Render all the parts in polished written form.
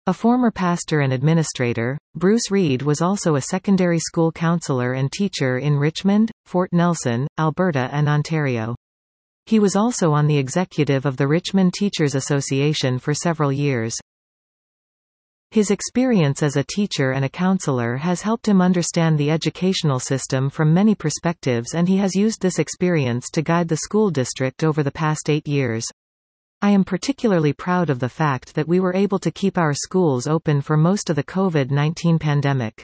A former pastor and administrator, Bruce Reed was also a secondary school counselor and teacher in Richmond, Fort Nelson, Alberta and Ontario. He was also on the executive of the Richmond Teachers Association for several years. His experience as a teacher and a counselor has helped him understand the educational system from many perspectives, and he has used this experience to guide the school district over the past 8 years. I am particularly proud of the fact that we were able to keep our schools open for most of the COVID-19 pandemic.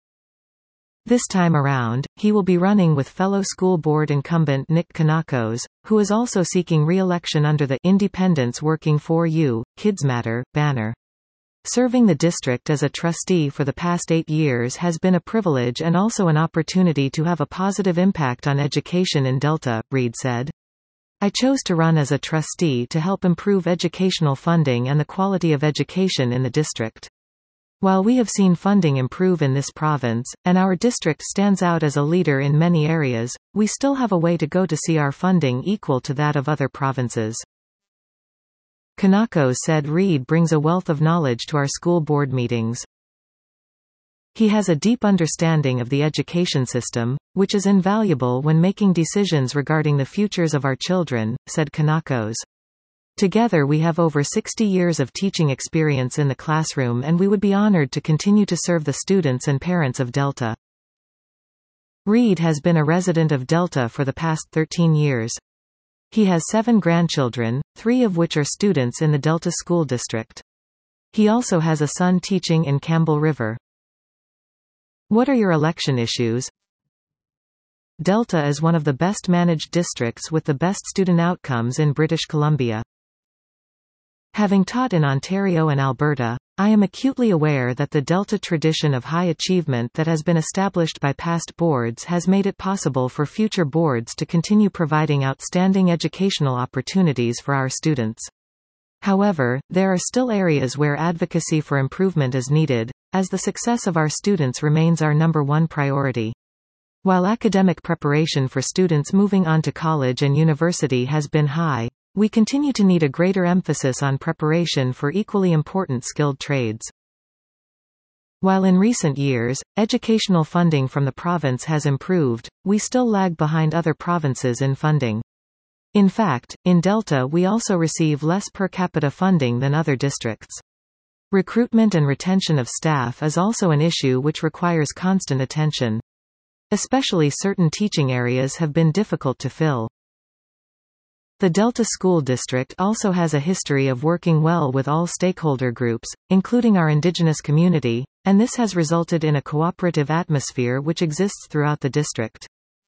This time around, he will be running with fellow school board incumbent Nick Kanakos, who is also seeking re-election under the Independents Working for You, Kids Matter banner. Serving the district as a trustee for the past 8 years has been a privilege and also an opportunity to have a positive impact on education in Delta, Reed said. I chose to run as a trustee to help improve educational funding and the quality of education in the district. While we have seen funding improve in this province, and our district stands out as a leader in many areas, we still have a way to go to see our funding equal to that of other provinces. Kanakos said Reed brings a wealth of knowledge to our school board meetings. He has a deep understanding of the education system, which is invaluable when making decisions regarding the futures of our children, said Kanakos. Together we have over 60 years of teaching experience in the classroom, and we would be honored to continue to serve the students and parents of Delta. Reed has been a resident of Delta for the past 13 years. He has 7 grandchildren, 3 of which are students in the Delta School District. He also has a son teaching in Campbell River. What are your election issues? Delta is one of the best managed districts with the best student outcomes in British Columbia. Having taught in Ontario and Alberta, I am acutely aware that the Delta tradition of high achievement that has been established by past boards has made it possible for future boards to continue providing outstanding educational opportunities for our students. However, there are still areas where advocacy for improvement is needed, as the success of our students remains our #1 priority. While academic preparation for students moving on to college and university has been high, we continue to need a greater emphasis on preparation for equally important skilled trades. While in recent years, educational funding from the province has improved, we still lag behind other provinces in funding. In fact, in Delta we also receive less per capita funding than other districts. Recruitment and retention of staff is also an issue which requires constant attention. Especially certain teaching areas have been difficult to fill. The Delta School District also has a history of working well with all stakeholder groups, including our Indigenous community, and this has resulted in a cooperative atmosphere which exists throughout the district.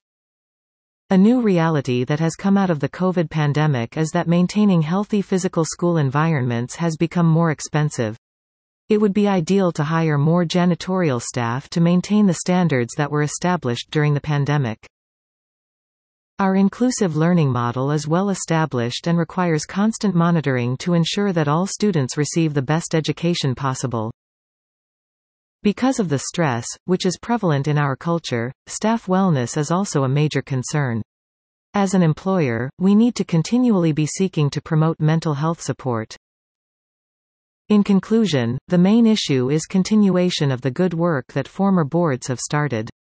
A new reality that has come out of the COVID pandemic is that maintaining healthy physical school environments has become more expensive. It would be ideal to hire more janitorial staff to maintain the standards that were established during the pandemic. Our inclusive learning model is well established and requires constant monitoring to ensure that all students receive the best education possible. Because of the stress, which is prevalent in our culture, staff wellness is also a major concern. As an employer, we need to continually be seeking to promote mental health support. In conclusion, the main issue is continuation of the good work that former boards have started.